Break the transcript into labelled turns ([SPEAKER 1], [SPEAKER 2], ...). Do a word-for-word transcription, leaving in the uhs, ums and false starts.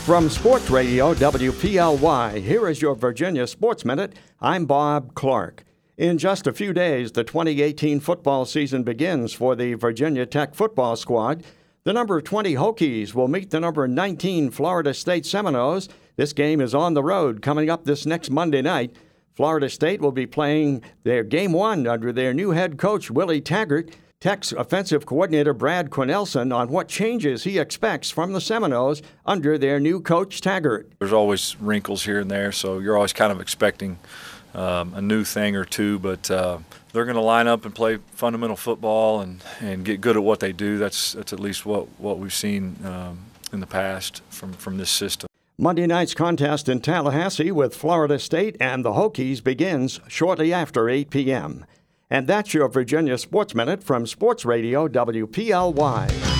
[SPEAKER 1] From Sports Radio W P L Y, here is your Virginia Sports Minute. I'm Bob Clark. In just a few days, the twenty eighteen football season begins for the Virginia Tech football squad. The number twenty Hokies will meet the number nineteen Florida State Seminoles. This game is on the road coming up this next Monday night. Florida State will be playing their game one under their new head coach, Willie Taggart. Tech's offensive coordinator Brad Cornelson on what changes he expects from the Seminoles under their new coach Taggart.
[SPEAKER 2] There's always wrinkles here and there, so you're always kind of expecting um, a new thing or two, but uh, they're going to line up and play fundamental football and, and get good at what they do. That's that's at least what, what we've seen um, in the past from, from this system.
[SPEAKER 1] Monday night's contest in Tallahassee with Florida State and the Hokies begins shortly after eight p.m. And that's your Virginia Sports Minute from Sports Radio W P L Y.